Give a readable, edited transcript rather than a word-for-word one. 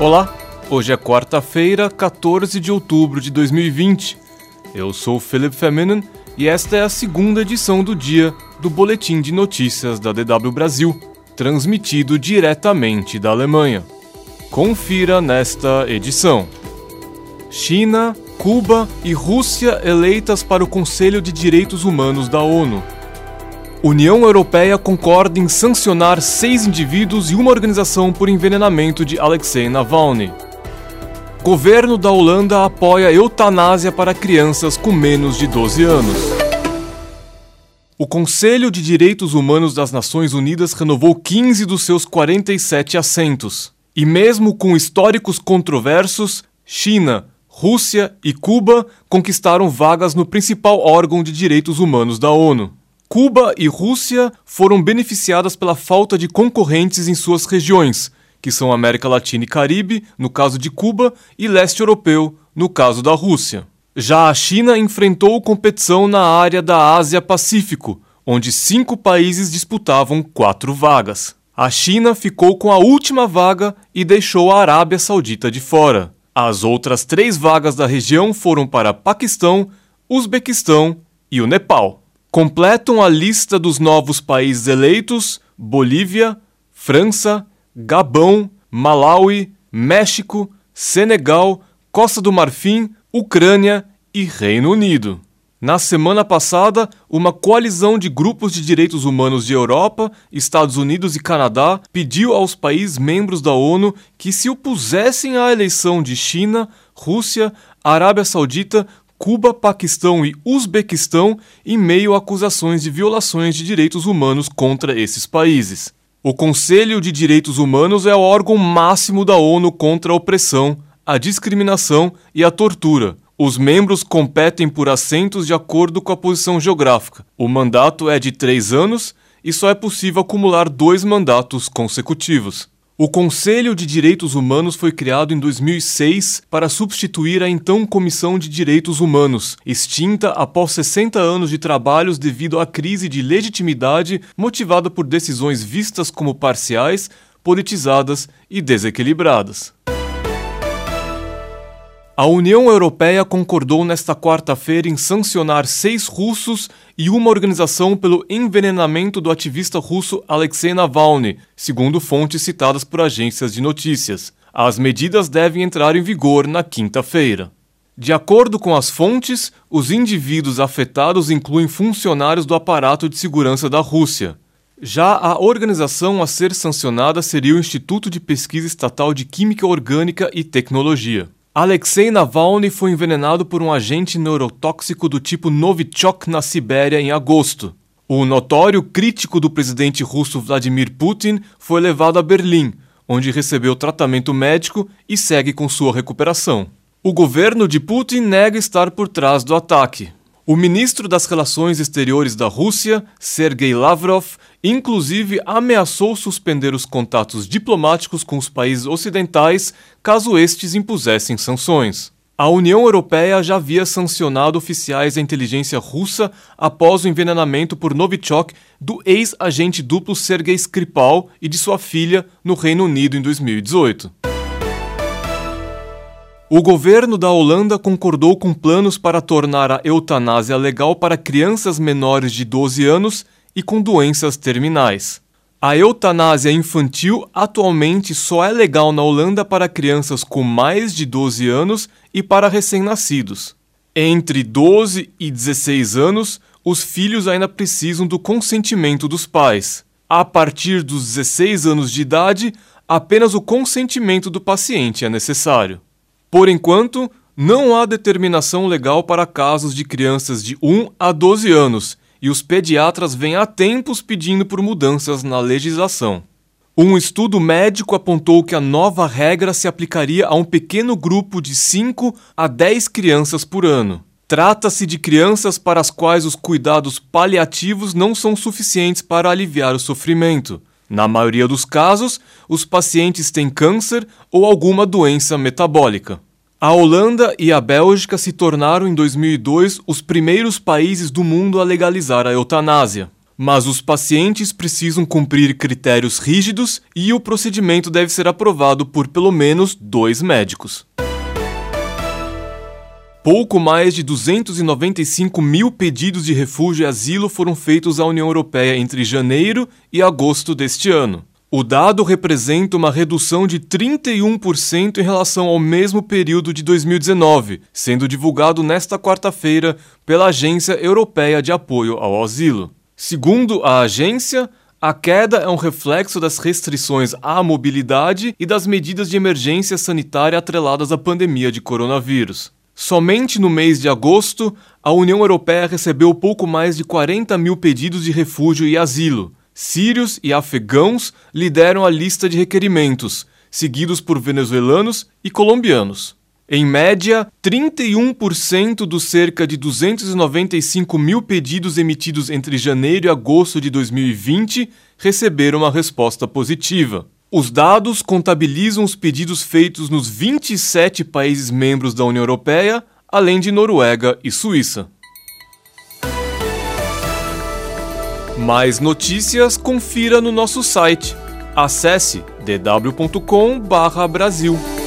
Olá, hoje é quarta-feira, 14 de outubro de 2020. Eu sou Philipp Feminen e esta é a segunda edição do dia do Boletim de Notícias da DW Brasil, transmitido diretamente da Alemanha. Confira nesta edição. China, Cuba e Rússia eleitas para o Conselho de Direitos Humanos da ONU. União Europeia concorda em sancionar 6 indivíduos e uma organização por envenenamento de Alexei Navalny. Governo da Holanda apoia eutanásia para crianças com menos de 12 anos. O Conselho de Direitos Humanos das Nações Unidas renovou 15 dos seus 47 assentos. E mesmo com históricos controversos, China, Rússia e Cuba conquistaram vagas no principal órgão de direitos humanos da ONU. Cuba e Rússia foram beneficiadas pela falta de concorrentes em suas regiões, que são América Latina e Caribe, no caso de Cuba, e Leste Europeu, no caso da Rússia. Já a China enfrentou competição na área da Ásia-Pacífico, onde 5 países disputavam 4 vagas. A China ficou com a última vaga e deixou a Arábia Saudita de fora. As outras 3 vagas da região foram para Paquistão, Uzbequistão e o Nepal. Completam a lista dos novos países eleitos Bolívia, França, Gabão, Malawi, México, Senegal, Costa do Marfim, Ucrânia e Reino Unido. Na semana passada, uma coalizão de grupos de direitos humanos de Europa, Estados Unidos e Canadá pediu aos países membros da ONU que se opusessem à eleição de China, Rússia, Arábia Saudita, Cuba, Paquistão e Uzbequistão em meio a acusações de violações de direitos humanos contra esses países. O Conselho de Direitos Humanos é o órgão máximo da ONU contra a opressão, a discriminação e a tortura. Os membros competem por assentos de acordo com a posição geográfica. O mandato é de 3 anos e só é possível acumular 2 mandatos consecutivos. O Conselho de Direitos Humanos foi criado em 2006 para substituir a então Comissão de Direitos Humanos, extinta após 60 anos de trabalhos devido à crise de legitimidade motivada por decisões vistas como parciais, politizadas e desequilibradas. A União Europeia concordou nesta quarta-feira em sancionar 6 russos e uma organização pelo envenenamento do ativista russo Alexei Navalny, segundo fontes citadas por agências de notícias. As medidas devem entrar em vigor na quinta-feira. De acordo com as fontes, os indivíduos afetados incluem funcionários do aparato de segurança da Rússia. Já a organização a ser sancionada seria o Instituto de Pesquisa Estatal de Química Orgânica e Tecnologia. Alexei Navalny foi envenenado por um agente neurotóxico do tipo Novichok na Sibéria em agosto. O notório crítico do presidente russo Vladimir Putin foi levado a Berlim, onde recebeu tratamento médico e segue com sua recuperação. O governo de Putin nega estar por trás do ataque. O ministro das Relações Exteriores da Rússia, Sergei Lavrov, inclusive ameaçou suspender os contatos diplomáticos com os países ocidentais caso estes impusessem sanções. A União Europeia já havia sancionado oficiais da inteligência russa após o envenenamento por Novichok do ex-agente duplo Sergei Skripal e de sua filha no Reino Unido em 2018. O governo da Holanda concordou com planos para tornar a eutanásia legal para crianças menores de 12 anos e com doenças terminais. A eutanásia infantil atualmente só é legal na Holanda para crianças com mais de 12 anos e para recém-nascidos. Entre 12 e 16 anos, os filhos ainda precisam do consentimento dos pais. A partir dos 16 anos de idade, apenas o consentimento do paciente é necessário. Por enquanto, não há determinação legal para casos de crianças de 1 a 12 anos, e os pediatras vêm há tempos pedindo por mudanças na legislação. Um estudo médico apontou que a nova regra se aplicaria a um pequeno grupo de 5 a 10 crianças por ano. Trata-se de crianças para as quais os cuidados paliativos não são suficientes para aliviar o sofrimento. Na maioria dos casos, os pacientes têm câncer ou alguma doença metabólica. A Holanda e a Bélgica se tornaram em 2002 os primeiros países do mundo a legalizar a eutanásia. mas os pacientes precisam cumprir critérios rígidos e o procedimento deve ser aprovado por pelo menos 2 médicos. Pouco mais de 295 mil pedidos de refúgio e asilo foram feitos à União Europeia entre janeiro e agosto deste ano. O dado representa uma redução de 31% em relação ao mesmo período de 2019, sendo divulgado nesta quarta-feira pela Agência Europeia de Apoio ao Asilo. Segundo a agência, a queda é um reflexo das restrições à mobilidade e das medidas de emergência sanitária atreladas à pandemia de coronavírus. Somente no mês de agosto, a União Europeia recebeu pouco mais de 40 mil pedidos de refúgio e asilo. Sírios e afegãos lideram a lista de requerimentos, seguidos por venezuelanos e colombianos. Em média, 31% dos cerca de 295 mil pedidos emitidos entre janeiro e agosto de 2020 receberam uma resposta positiva. Os dados contabilizam os pedidos feitos nos 27 países membros da União Europeia, além de Noruega e Suíça. Mais notícias, confira no nosso site. Acesse dw.com/Brasil.